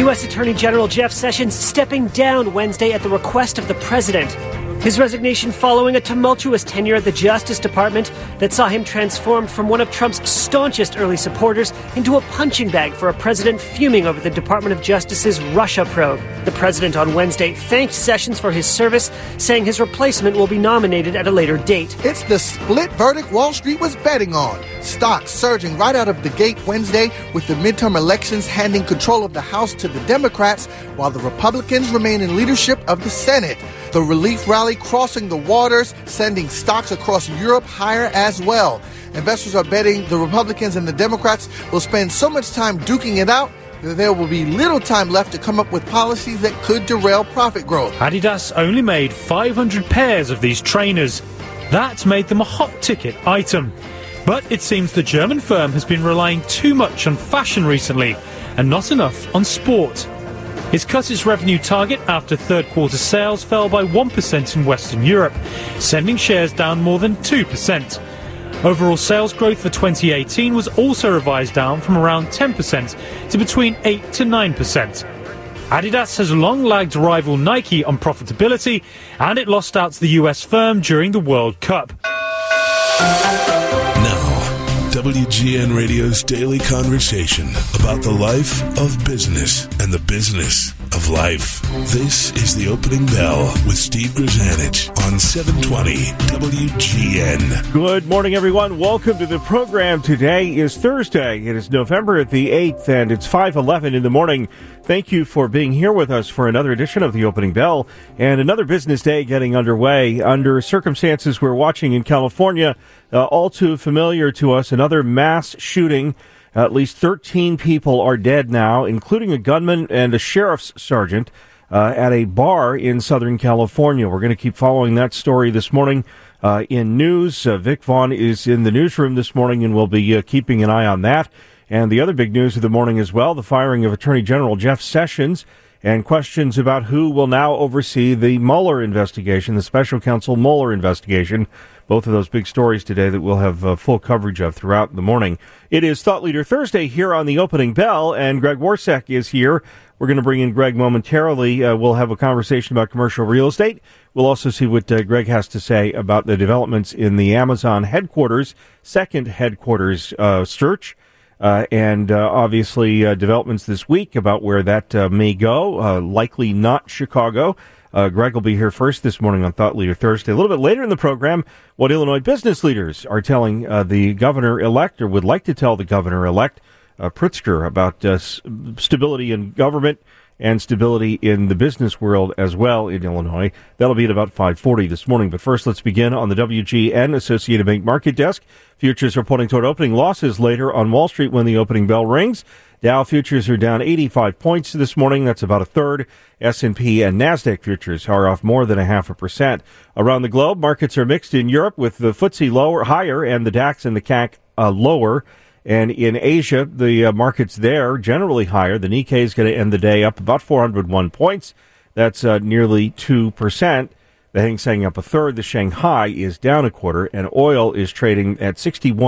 U.S. Attorney General Jeff Sessions stepping down Wednesday at the request of the president. His resignation following a tumultuous tenure at the Justice Department that saw him transformed from one of Trump's staunchest early supporters into a punching bag for a president fuming over the Department of Justice's Russia probe. The president on Wednesday thanked Sessions for his service, saying his replacement will be nominated at a later date. It's the split verdict Wall Street was betting on. Stocks surging right out of the gate Wednesday with the midterm elections handing control of the House to the Democrats while the Republicans remain in leadership of the Senate. The relief rally crossing the waters, sending stocks across Europe higher as well. Investors are betting the Republicans and the Democrats will spend so much time duking it out that there will be little time left to come up with policies that could derail profit growth. Adidas only made 500 pairs of these trainers. That made them a hot ticket item. But it seems the German firm has been relying too much on fashion recently and not enough on sport. It's cut its revenue target after third quarter sales fell by 1% in Western Europe, sending shares down more than 2%. Overall sales growth for 2018 was also revised down from around 10% to between 8 to 9%. Adidas has long lagged rival Nike on profitability, and it lost out to the US firm during the World Cup. WGN Radio's daily conversation about the life of business and the business of life. This is The Opening Bell with Steve Grzanich on 720 WGN. Good morning, everyone. Welcome to the program. Today is Thursday. It is November the 8th, and it's 5:11 in the morning. Thank you for being here with us for another edition of The Opening Bell and another business day getting underway under circumstances we're watching in California. All too familiar to us, another mass shooting. At least 13 people are dead now, including a gunman and a sheriff's sergeant at a bar in Southern California. We're going to keep following that story this morning in news. Vic Vaughn is in the newsroom this morning, and we'll be keeping an eye on that. And the other big news of the morning as well, the firing of Attorney General Jeff Sessions, and questions about who will now oversee the Mueller investigation, the special counsel Mueller investigation. Both of those big stories today that we'll have full coverage of throughout the morning. It is Thought Leader Thursday here on The Opening Bell, and Greg Warsek is here. We're going to bring in Greg momentarily. We'll have a conversation about commercial real estate. We'll also see what Greg has to say about the developments in the Amazon headquarters, second headquarters search. And obviously developments this week about where that may go, likely not Chicago. Greg will be here first this morning on Thought Leader Thursday. A little bit later in the program, what Illinois business leaders are telling the governor-elect, or would like to tell the governor-elect, Pritzker, about stability in government and stability in the business world as well in Illinois. That'll be at about 5:40 this morning. But first, let's begin on the WGN Associated Bank Market Desk. Futures are pointing toward opening losses later on Wall Street when the opening bell rings. Dow futures are down 85 points this morning. That's about a third. S&P and NASDAQ futures are off more than 0.5%. Around the globe, markets are mixed in Europe with the FTSE higher and the DAX and the CAC lower. And in Asia, the markets there generally higher. The Nikkei is going to end the day up about 401 points. That's nearly 2%. The Hang Seng up a third. The Shanghai is down a quarter. And oil is trading at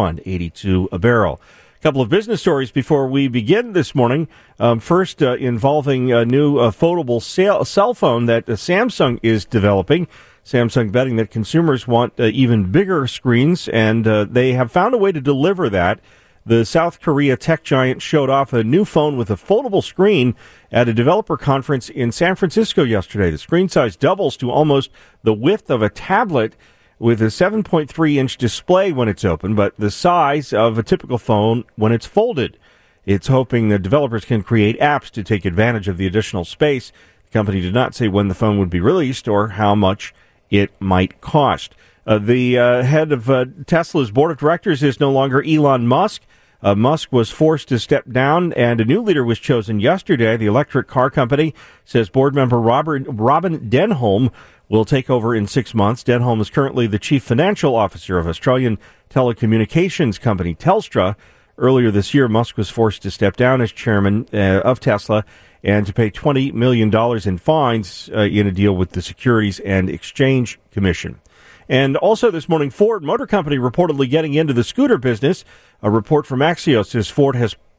$61.82 a barrel. A couple of business stories before we begin this morning. First, involving a new foldable cell phone that Samsung is developing. Samsung betting that consumers want even bigger screens, and they have found a way to deliver that. The South Korea tech giant showed off a new phone with a foldable screen at a developer conference in San Francisco yesterday. The screen size doubles to almost the width of a tablet with a 7.3-inch display when it's open, but the size of a typical phone when it's folded. It's hoping that developers can create apps to take advantage of the additional space. The company did not say when the phone would be released or how much it might cost. The head of Tesla's board of directors is no longer Elon Musk. Musk was forced to step down, and a new leader was chosen yesterday. The electric car company says board member Robin Denholm will take over in 6 months. Denholm is currently the chief financial officer of Australian telecommunications company Telstra. Earlier this year, Musk was forced to step down as chairman of Tesla and to pay $20 million in fines in a deal with the Securities and Exchange Commission. And also this morning, Ford Motor Company reportedly getting into the scooter business. A report from Axios says Ford has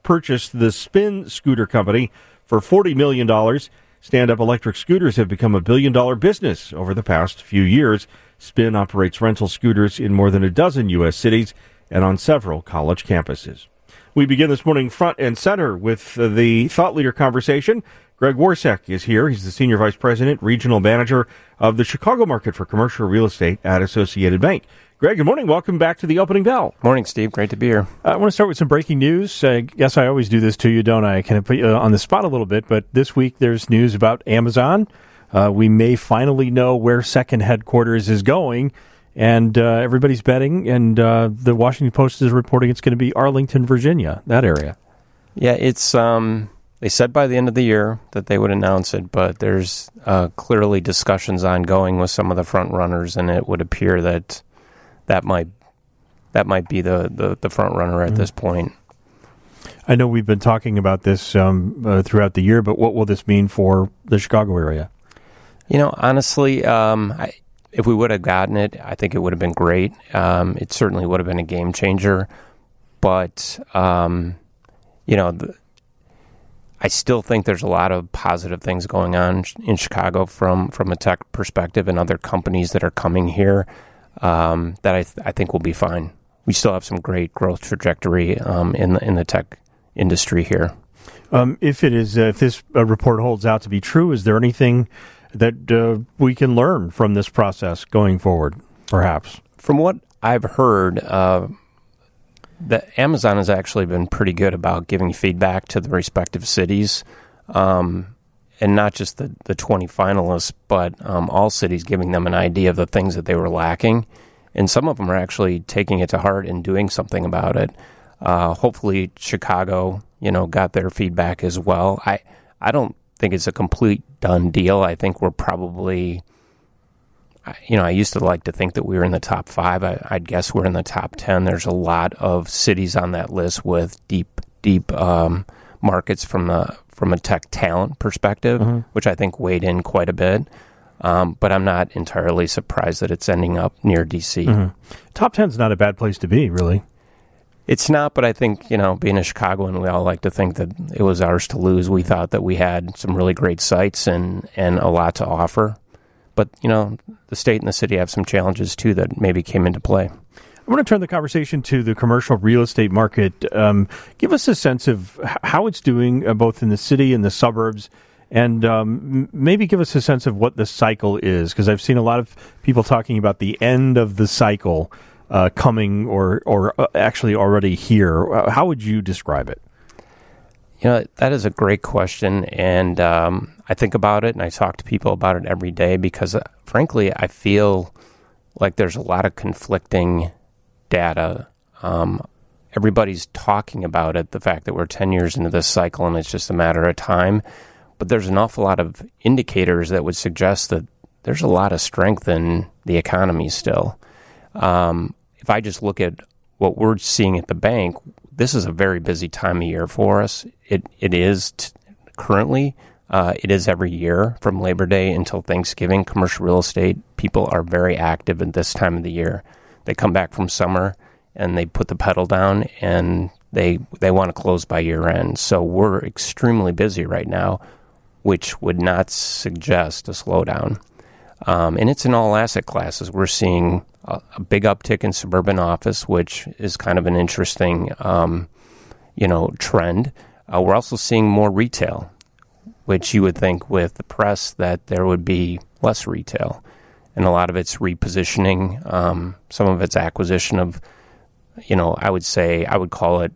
purchased the Spin Scooter Company for $40 million. Stand-up electric scooters have become a billion-dollar business over the past few years. Spin operates rental scooters in more than a dozen U.S. cities and on several college campuses. We begin this morning front and center with the Thought Leader Conversation. Greg Warsek is here. He's the Senior Vice President, Regional Manager of the Chicago Market for Commercial Real Estate at Associated Bank. Greg, good morning. Welcome back to the Opening Bell. Morning, Steve. Great to be here. I want to start with some breaking news. Yes, I always do this to you, don't I? I kind of put you on the spot a little bit, but this week there's news about Amazon. We may finally know where second headquarters is going, and everybody's betting, and the Washington Post is reporting it's going to be Arlington, Virginia, that area. Yeah, it's they said by the end of the year that they would announce it, but there's clearly discussions ongoing with some of the front runners, and it would appear that might be the front runner at this point. I know we've been talking about this throughout the year, but what will this mean for the Chicago area? You know, honestly, if we would have gotten it, I think it would have been great. It certainly would have been a game changer, but I still think there's a lot of positive things going on in Chicago from a tech perspective, and other companies that are coming here that I think will be fine. We still have some great growth trajectory in the tech industry here. If this report holds out to be true, is there anything that we can learn from this process going forward, perhaps? From what I've heard, that Amazon has actually been pretty good about giving feedback to the respective cities, and not just the 20 finalists, but all cities, giving them an idea of the things that they were lacking. And some of them are actually taking it to heart and doing something about it. Hopefully Chicago, got their feedback as well. I don't think it's a complete done deal. I think we're probably, I used to like to think that we were in the top 5. I'd guess we're in the top 10. There's a lot of cities on that list with deep markets from a tech talent perspective, which I think weighed in quite a bit. But I'm not entirely surprised that it's ending up near D.C. Top 10 is not a bad place to be, really. It's not, but I think, being a Chicagoan, we all like to think that it was ours to lose. We thought that we had some really great sites and a lot to offer. But, the state and the city have some challenges, too, that maybe came into play. I want to turn the conversation to the commercial real estate market. Give us a sense of how it's doing, both in the city and the suburbs, and maybe give us a sense of what the cycle is, because I've seen a lot of people talking about the end of the cycle coming or actually already here. How would you describe it? That is a great question, and I think about it, and I talk to people about it every day because, frankly, I feel like there's a lot of conflicting data. Everybody's talking about it, the fact that we're 10 years into this cycle and it's just a matter of time, but there's an awful lot of indicators that would suggest that there's a lot of strength in the economy still. If I just look at what we're seeing at the bank, this is a very busy time of year for us. It is currently. It is every year from Labor Day until Thanksgiving. Commercial real estate people are very active at this time of the year. They come back from summer and they put the pedal down and they want to close by year end. So we're extremely busy right now, which would not suggest a slowdown. And it's in all asset classes. We're seeing a big uptick in suburban office, which is kind of an interesting, trend. We're also seeing more retail, which you would think with the press that there would be less retail. And a lot of it's repositioning, some of it's acquisition of, I would call it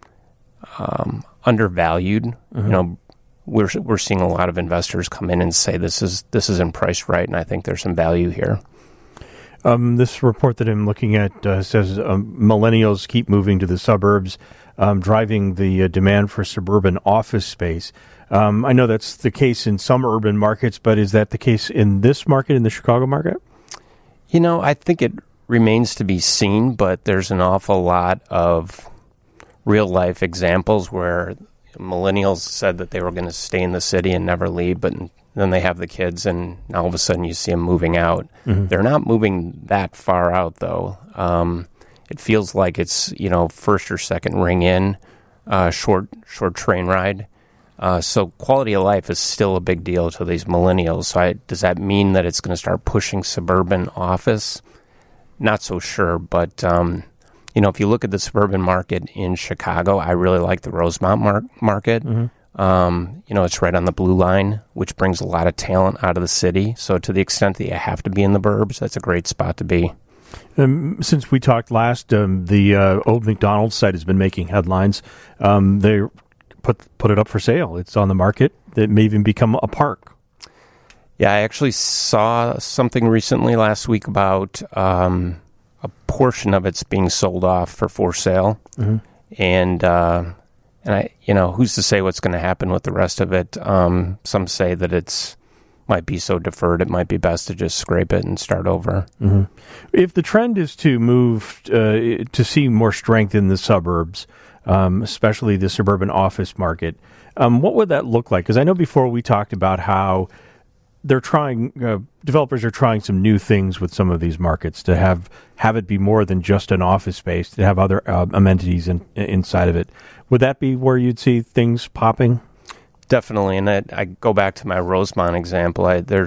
undervalued. We're seeing a lot of investors come in and say this isn't priced right, and I think there's some value here. This report that I'm looking at says millennials keep moving to the suburbs, driving the demand for suburban office space. I know that's the case in some urban markets, but is that the case in this market, in the Chicago market? I think it remains to be seen, but there's an awful lot of real-life examples where millennials said that they were going to stay in the city and never leave, but then they have the kids, and all of a sudden you see them moving out. They're not moving that far out, though. It feels like it's, first or second ring in. short train ride. So quality of life is still a big deal to these millennials. So does that mean that it's going to start pushing suburban office? Not so sure, but if you look at the suburban market in Chicago, I really like the Rosemont market. Mm-hmm. It's right on the Blue Line, which brings a lot of talent out of the city. So to the extent that you have to be in the burbs, that's a great spot to be. Since we talked last, the old McDonald's site has been making headlines. They put it up for sale. It's on the market. It may even become a park. Yeah, I actually saw something recently last week about a portion of it's being sold off for sale. Mm-hmm. And I, who's to say what's going to happen with the rest of it? Some say that it's might be so deferred, it might be best to just scrape it and start over. Mm-hmm. If the trend is to move to see more strength in the suburbs, especially the suburban office market, what would that look like? Because I know before we talked about how they're trying, developers are trying some new things with some of these markets to have it be more than just an office space, to have other amenities inside of it. Would that be where you'd see things popping? Definitely, and I go back to my Rosemont example.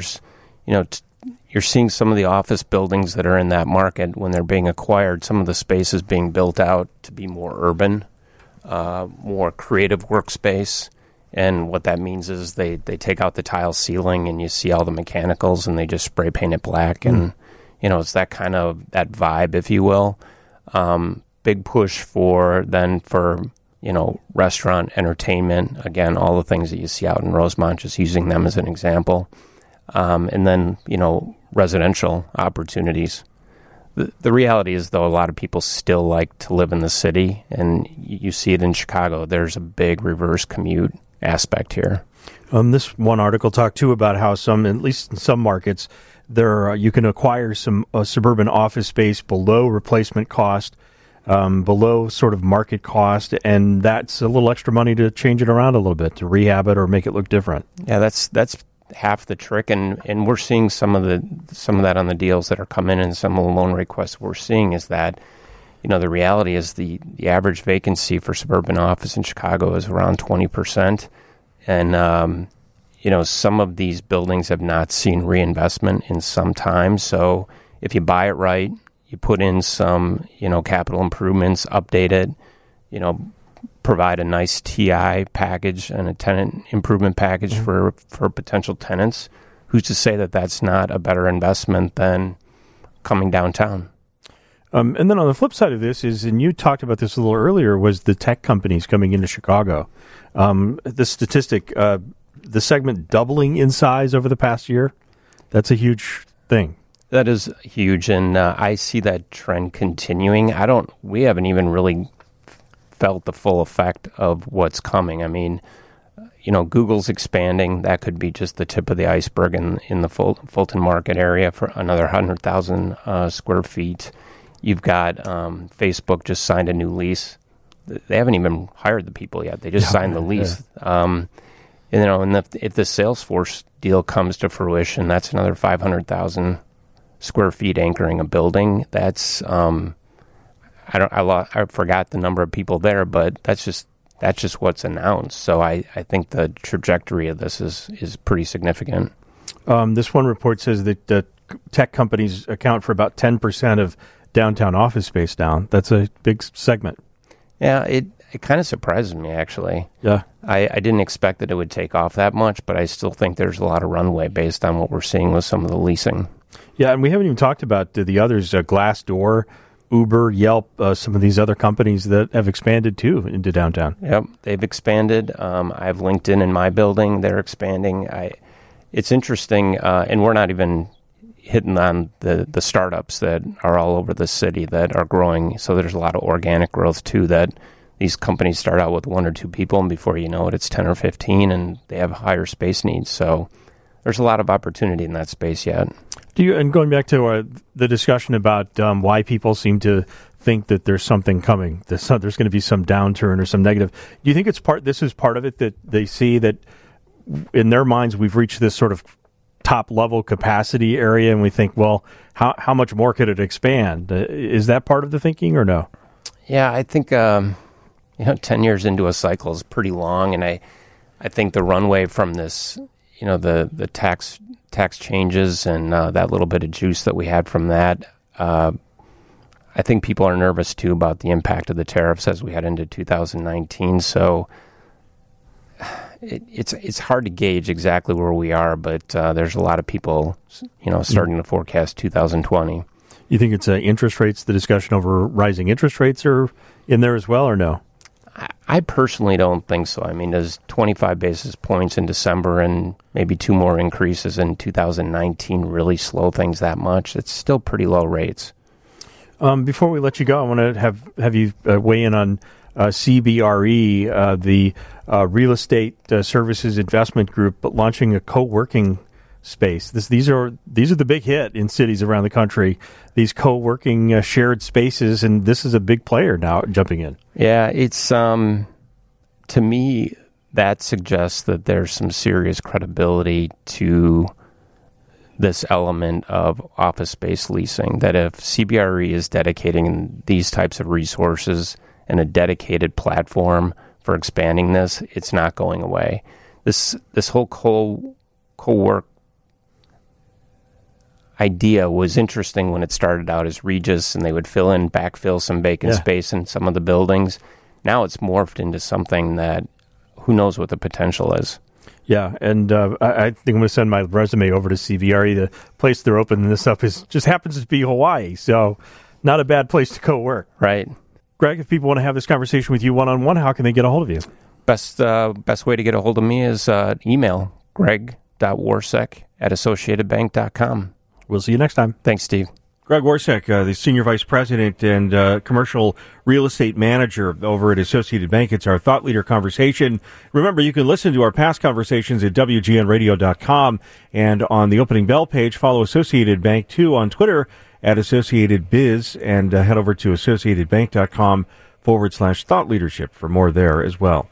You're seeing some of the office buildings that are in that market when they're being acquired. Some of the space is being built out to be more urban, more creative workspace. And what that means is they take out the tile ceiling and you see all the mechanicals and they just spray paint it black. And, it's that kind of, that vibe, if you will. Big push for restaurant, entertainment, again, all the things that you see out in Rosemont, just using them as an example. And then, residential opportunities. The reality is, though, a lot of people still like to live in the city, and you see it in Chicago. There's a big reverse commute aspect here. This one article talked, too, about how at least in some markets, you can acquire some suburban office space below replacement cost, below sort of market cost, and that's a little extra money to change it around a little bit, to rehab it or make it look different. Yeah, that's half the trick, and we're seeing some of that on the deals that are coming in, and some of the loan requests we're seeing is that, the reality is the average vacancy for suburban office in Chicago is around 20%, and some of these buildings have not seen reinvestment in some time. So if you buy it right, you put in some, capital improvements, update it, provide a nice TI package and a tenant improvement package for potential tenants. Who's to say that that's not a better investment than coming downtown? And then on the flip side of this is, and you talked about this a little earlier, was the tech companies coming into Chicago. The statistic, the segment doubling in size over the past year, that's a huge thing. That is huge, and I see that trend continuing. We haven't even really felt the full effect of what's coming. I mean, Google's expanding. That could be just the tip of the iceberg in the Fulton Market area for another 100,000 square feet. You've got Facebook just signed a new lease. They haven't even hired the people yet. They just signed the lease. Yeah. And if the Salesforce deal comes to fruition, that's another 500,000 square feet anchoring a building. That's I forgot the number of people there, but that's just what's announced. So I think the trajectory of this is pretty significant. This one report says that tech companies account for about 10% of downtown office space down. That's a big segment. Yeah, it kind of surprises me, actually. Yeah. I didn't expect that it would take off that much, but I still think there's a lot of runway based on what we're seeing with some of the leasing. Yeah, and we haven't even talked about the others, Glassdoor, Uber, Yelp, some of these other companies that have expanded, too, into downtown. Yep, they've expanded. I have LinkedIn in my building. They're expanding. It's interesting, and we're not even hitting on the startups that are all over the city that are growing. So there's a lot of organic growth, too, that these companies start out with 1 or 2 people, and before you know it, it's 10 or 15, and they have higher space needs. So there's a lot of opportunity in that space yet. And going back to the discussion about why people seem to think that there's something coming, there's going to be some downturn or some negative. Do you think this is part of it, that they see that in their minds we've reached this sort of top level capacity area, and we think, well, how much more could it expand? Is that part of the thinking or no? Yeah, I think 10 years into a cycle is pretty long, and I think the runway from this, the tax changes and that little bit of juice that we had from that, I think people are nervous too about the impact of the tariffs as we head into 2019. So it's hard to gauge exactly where we are, but there's a lot of people, starting to forecast 2020. You think it's interest rates, the discussion over rising interest rates are in there as well, or no? I personally don't think so. I mean, does 25 basis points in December and maybe 2 more increases in 2019 really slow things that much? It's still pretty low rates. Before we let you go, I want to have you weigh in on CBRE, the Real Estate Services Investment Group, launching a co-working space. These are the big hit in cities around the country. These co-working shared spaces, and this is a big player now jumping in. Yeah, it's to me that suggests that there's some serious credibility to this element of office space leasing. That if CBRE is dedicating these types of resources and a dedicated platform for expanding this, it's not going away. This whole co-work idea was interesting when it started out as Regus, and they would backfill some vacant space in some of the buildings. Now it's morphed into something that who knows what the potential is. Yeah, and I think I'm going to send my resume over to CBRE. The place they're opening this up just happens to be Hawaii, so not a bad place to co-work. Right. Greg, if people want to have this conversation with you one-on-one, how can they get a hold of you? Best way to get a hold of me is email greg.warsek@associatedbank.com. We'll see you next time. Thanks, Steve. Greg Warsek, the Senior Vice President and Commercial Real Estate Manager over at Associated Bank. It's our Thought Leader Conversation. Remember, you can listen to our past conversations at WGNradio.com and on the Opening Bell page. Follow Associated Bank, too, on Twitter at AssociatedBiz, and head over to AssociatedBank.com/Thought Leadership for more there as well.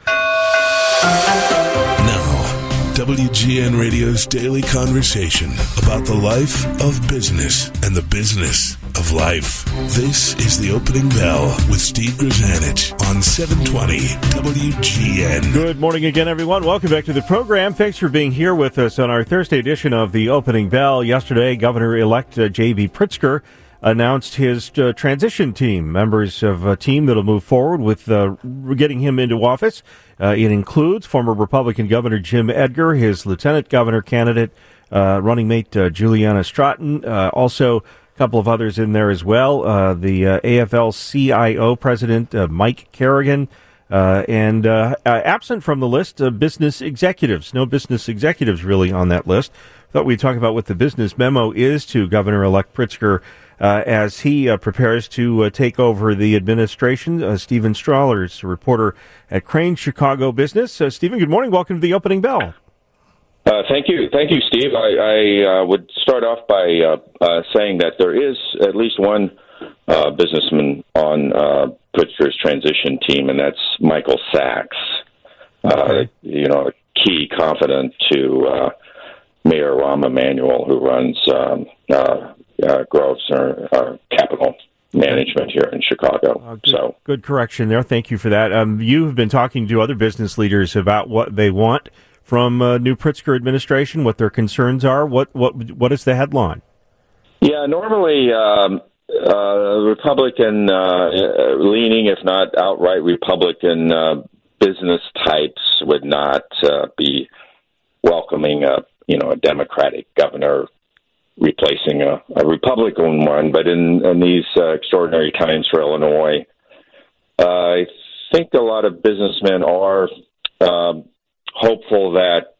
Now, WGN Radio's daily conversation about the life of business and the business of life. This is the Opening Bell with Steve Grzanich on 720 WGN. Good morning again, everyone. Welcome back to the program. Thanks for being here with us on our Thursday edition of the Opening Bell. Yesterday, Governor-elect J.B. Pritzker announced his transition team, members of a team that will move forward with getting him into office. It includes former Republican Governor Jim Edgar, his lieutenant governor candidate, running mate Juliana Stratton, also a couple of others in there as well, the AFL-CIO president Mike Kerrigan, and absent from the list, business executives. No business executives really on that list. Thought we'd talk about what the business memo is to Governor-elect Pritzker as he prepares to take over the administration. Stephen Strawler's a reporter at Crane Chicago Business. Stephen, good morning. Welcome to the Opening Bell. Thank you, Steve. I would start off by saying that there is at least one businessman on Pritzker's transition team, and that's Michael Sachs. Okay. A key confidant to Mayor Rahm Emanuel, who runs Groves or Capital Management here in Chicago. Good correction there. Thank you for that. You have been talking to other business leaders about what they want from new Pritzker administration, what their concerns are. What is the headline? Yeah, normally Republican leaning, if not outright Republican business types would not be welcoming a Democratic governor replacing a Republican one. But in these extraordinary times for Illinois, I think a lot of businessmen are hopeful that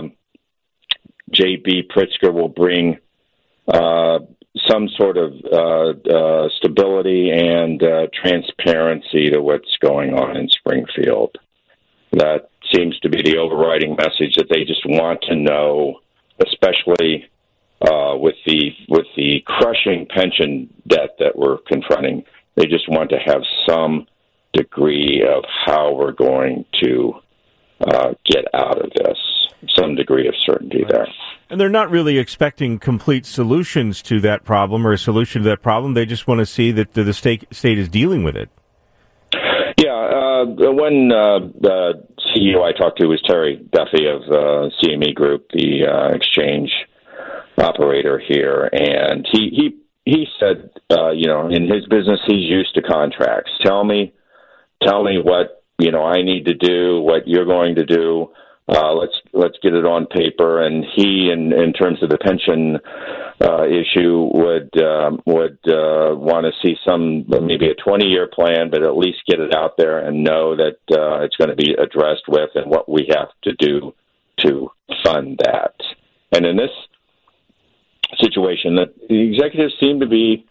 J.B. Pritzker will bring some sort of stability and transparency to what's going on in Springfield. That seems to be the overriding message, that they just want to know, especially with the crushing pension debt that we're confronting. They just want to have some degree of how we're going to get out of this, some degree of certainty there. And they're not really expecting complete solutions to that problem or a solution to that problem. They just want to see that the state is dealing with it. Yeah, one CEO I talked to was Terry Duffy of CME Group, the exchange operator here, and he said, in his business he's used to contracts. Tell me what I need to do, what you're going to do. Let's get it on paper. And he, in terms of the pension issue, would want to see maybe a 20-year plan, but at least get it out there and know that it's going to be addressed with and what we have to do to fund that. And in this situation, that the executives seem to be,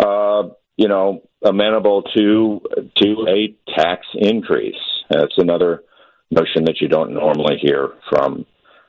amenable to a tax increase. That's another notion that you don't normally hear from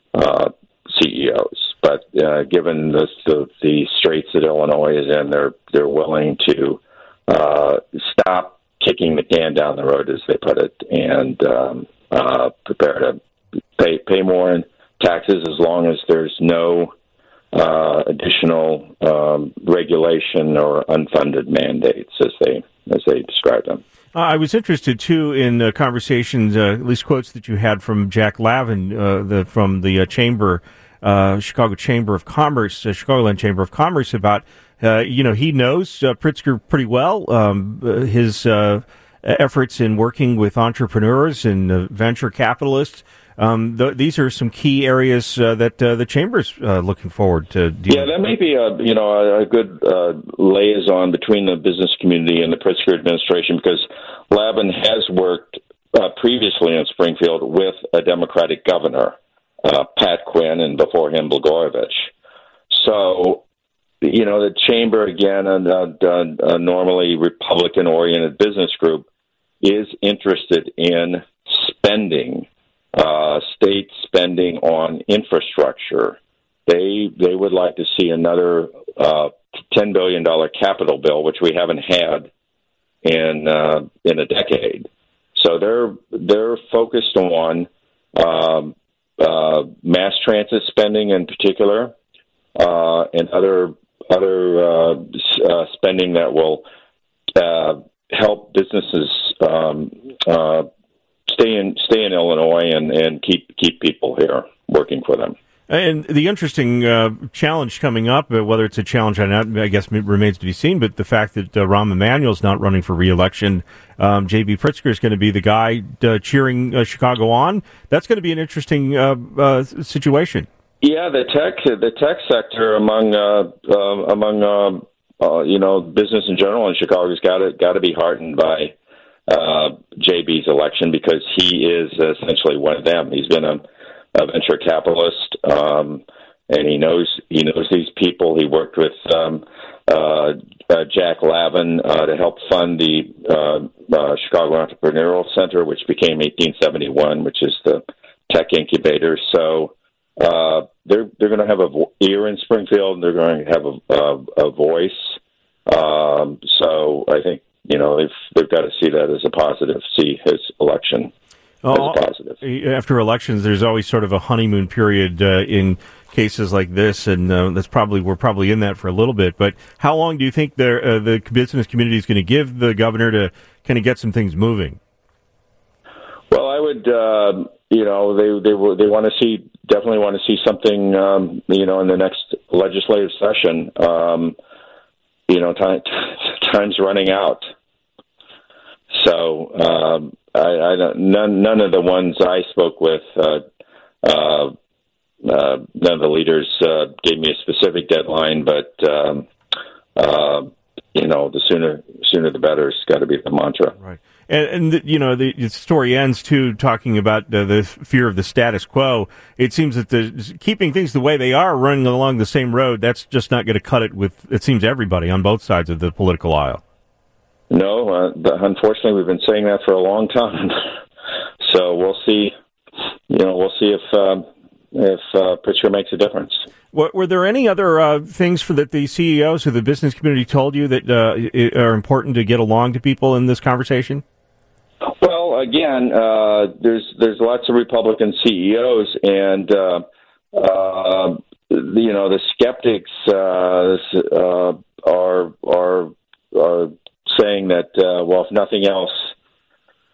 CEOs. But given the straits that Illinois is in, they're willing to stop kicking the can down the road, as they put it, and prepare to pay more in taxes as long as there's no additional regulation or unfunded mandates, as they describe them. I was interested, too, in conversations, at least quotes that you had from Jack Lavin from the Chamber, Chicago Chamber of Commerce, Chicagoland Chamber of Commerce, about, he knows Pritzker pretty well, his efforts in working with entrepreneurs and venture capitalists. These are some key areas that the Chamber's looking forward to dealing. Yeah, that may be a good liaison between the business community and the Pritzker administration, because Lavin has worked previously in Springfield with a Democratic governor, Pat Quinn, and before him, Blagojevich. So, the Chamber, again, a normally Republican-oriented business group, is interested in spending. State spending on infrastructure. They would like to see another $10 billion capital bill, which we haven't had in a decade. So they're focused on mass transit spending in particular, and other spending that will help businesses stay in Illinois and keep people here working for them. And the interesting challenge coming up, whether it's a challenge or not, I guess remains to be seen, but the fact that Rahm Emanuel's not running for re-election, J.B. Pritzker is going to be the guy cheering Chicago on. That's going to be an interesting situation. Yeah, the tech sector among business in general in Chicago has got to be heartened by JB's election, because he is essentially one of them. He's been a venture capitalist, and he knows these people. He worked with Jack Lavin to help fund the Chicago Entrepreneurial Center, which became 1871, which is the tech incubator. So they're going to have an ear in Springfield, and they're going to have a voice. So I think they've got to see that as a positive. See his election as a positive. After elections, there's always sort of a honeymoon period in cases like this, and we're probably in that for a little bit. But how long do you think the business community is going to give the governor to kind of get some things moving? Well, I would, they definitely want to see something, in the next legislative session. Time's running out. So none of the ones I spoke with, none of the leaders gave me a specific deadline, but the sooner the better has got to be the mantra. Right. And the story ends, too, talking about the fear of the status quo. It seems that keeping things the way they are, running along the same road, that's just not going to cut it with, it seems, everybody on both sides of the political aisle. No, unfortunately, we've been saying that for a long time. So we'll see. We'll see if Pritzker makes a difference. Were there any other things that the CEOs or the business community told you that are important to get along to people in this conversation? Well, again, there's lots of Republican CEOs, and the skeptics are saying that if nothing else,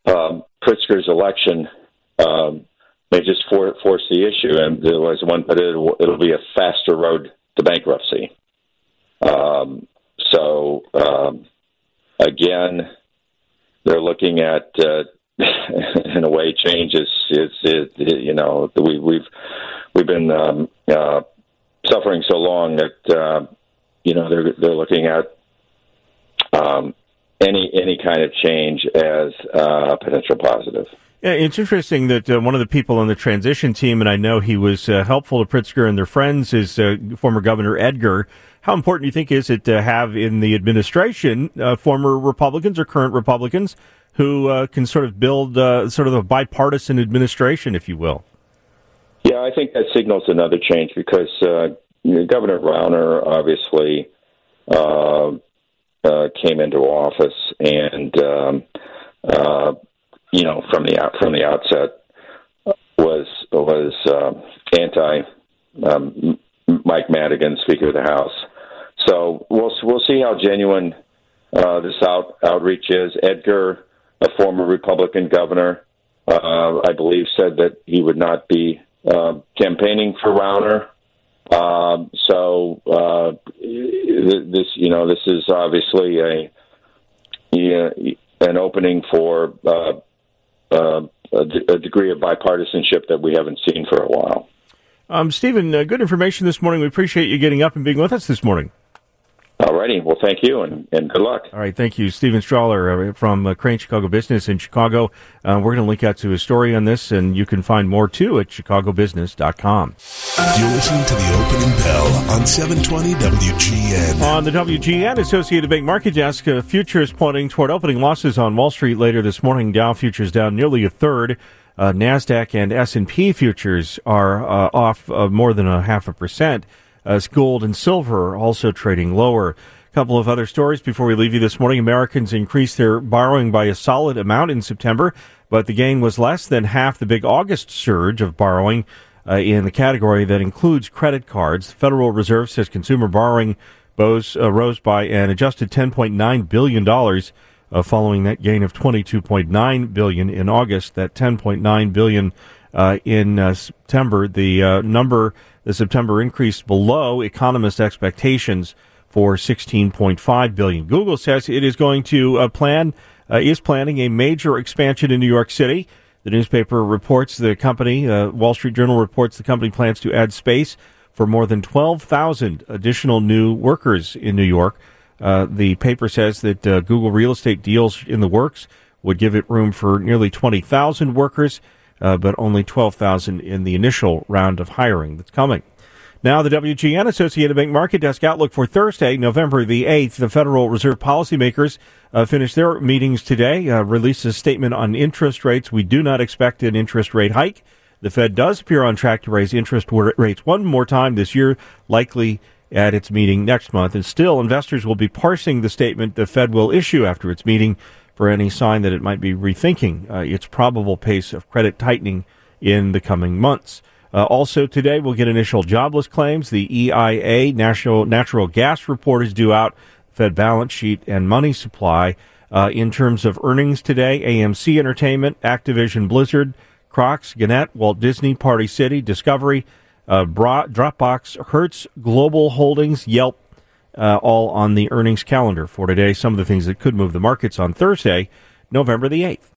Pritzker's election may just force the issue, and as one put it, it'll be a faster road to bankruptcy. Again, they're looking at, in a way, change is we've been suffering so long that they're looking at any kind of change as a potential positive. Yeah, it's interesting that one of the people on the transition team, and I know he was helpful to Pritzker and their friends, is former Governor Edgar. How important do you think is it to have in the administration former Republicans or current Republicans who can sort of build sort of a bipartisan administration, if you will? Yeah, I think that signals another change because Governor Rauner obviously came into office and from the outset was anti Mike Madigan, Speaker of the House. So we'll see how genuine this outreach is. Edgar, a former Republican governor, I believe, said that he would not be campaigning for Rauner. This is obviously an opening for a degree of bipartisanship that we haven't seen for a while. Stephen, good information this morning. We appreciate you getting up and being with us this morning. All righty. Well, thank you, and good luck. All right. Thank you. Stephen Strahler from Crane Chicago Business in Chicago. We're going to link out to a story on this, and you can find more, too, at chicagobusiness.com. You're listening to the Opening Bell on 720 WGN. On the WGN Associated Bank Market Desk, futures pointing toward opening losses on Wall Street later this morning. Dow futures down nearly a third. NASDAQ and S&P futures are off more than 0.5%. Gold and silver also trading lower. A couple of other stories before we leave you this morning. Americans increased their borrowing by a solid amount in September, but the gain was less than half the big August surge of borrowing in the category that includes credit cards. The Federal Reserve says consumer borrowing rose by an adjusted $10.9 billion following that gain of $22.9 billion in August, that $10.9 billion in September. The September increase below economist expectations for $16.5 billion. Google says it is going to planning a major expansion in New York City. The newspaper reports the company, Wall Street Journal reports the company plans to add space for more than 12,000 additional new workers in New York. The paper says that Google real estate deals in the works would give it room for nearly 20,000 workers, but only 12,000 in the initial round of hiring that's coming. Now, the WGN Associated Bank Market Desk outlook for Thursday, November the 8th. The Federal Reserve policymakers finished their meetings today, released a statement on interest rates. We do not expect an interest rate hike. The Fed does appear on track to raise interest rates one more time this year, likely at its meeting next month. And still, investors will be parsing the statement the Fed will issue after its meeting for any sign that it might be rethinking its probable pace of credit tightening in the coming months. Also today, we'll get initial jobless claims. The EIA natural gas report is due out, Fed balance sheet and money supply. In terms of earnings today, AMC Entertainment, Activision Blizzard, Crocs, Gannett, Walt Disney, Party City, Discovery, Dropbox, Hertz, Global Holdings, Yelp, all on the earnings calendar for today. Some of the things that could move the markets on Thursday, November the 8th.